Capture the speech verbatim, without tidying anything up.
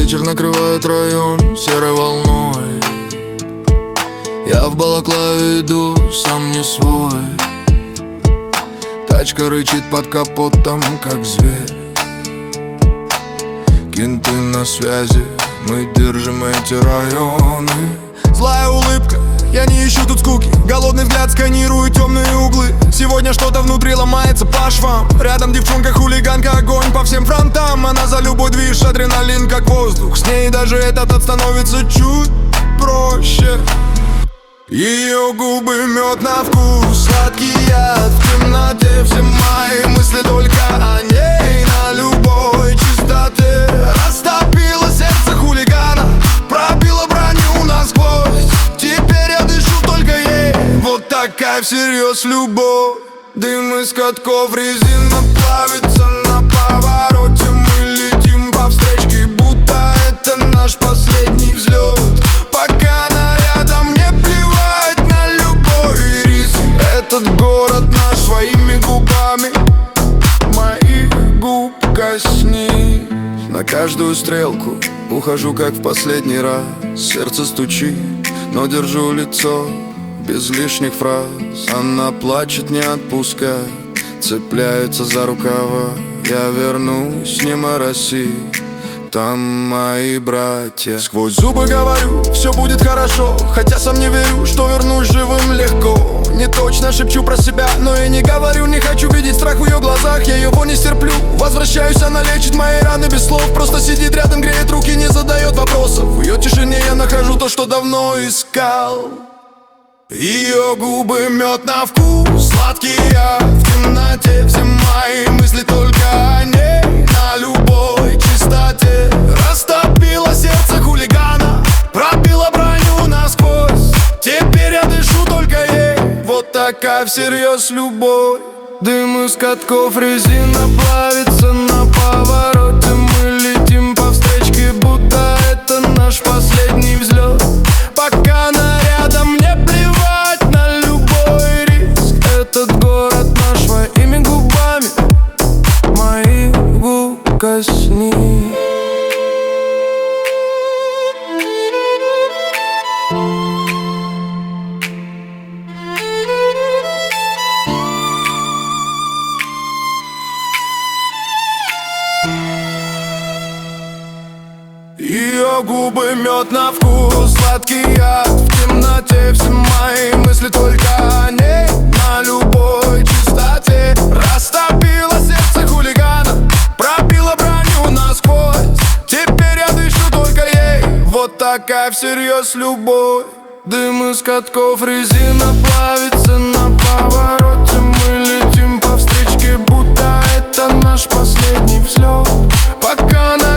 вечер накрывает район серой волной. Я в балаклаве иду, сам не свой. Тачка рычит под капотом, как зверь. Кенты на связи, мы держим эти районы. Злая улыбка, я не ищу тут скуки. Голодный взгляд сканирует темные углы. Сегодня что-то внутри ломается по швам. Рядом девчонка хулиганка, огонь по всем фронтам. Она за любой движ, адреналин как воздух. С ней даже этот ад становится чуть проще. Ее губы мед на вкус, сладкий яд. В темноте все мои мысли только о ней. На любой чистоте растопило сердце хулигана, пробило броню насквозь. Теперь я дышу только ей. Вот такая всерьез любовь. Дым из катков, резина плавится на повороте. Мы летим по встречке, будто это наш последний взлет. Пока нарядом не плевать на любой риск. Этот город наш, своими губами моих губ коснись. На каждую стрелку ухожу, как в последний раз. Сердце стучит, но держу лицо без лишних фраз. Она плачет, не отпуская, цепляется за рукава. Я вернусь, не мороси, там мои братья. Сквозь зубы говорю, все будет хорошо, хотя сам не верю, что вернусь живым легко. Не точно шепчу про себя, но и не говорю. Не хочу видеть страх в ее глазах, я его не стерплю. Возвращаюсь, она лечит мои раны без слов. Просто сидит рядом, греет руки, не задает вопросов. В ее тишине я нахожу то, что давно искал. Ее губы мед на вкус, сладкий яд. В темноте все мои мысли только о ней. На любой чистоте растопило сердце хулигана, пробило броню насквозь. Теперь я дышу только ей. Вот такая всерьез любовь. Дым из катков, резина плавится на повороте. Мы летим по встречке, будто это наш последний взлет. Пока нарядом не плевать на любой риск. Этот город наш, своими губами моих губ коснись. Ее губы мед на вкус, сладкий яд. В темноте все мои мысли только о ней. На любой чистоте растопило сердце хулигана, пробило броню насквозь. Теперь я дышу только ей. Вот такая всерьез любовь. Дым из катков, резина плавится на повороте. Мы летим по встречке, будто это наш последний взлет. Пока на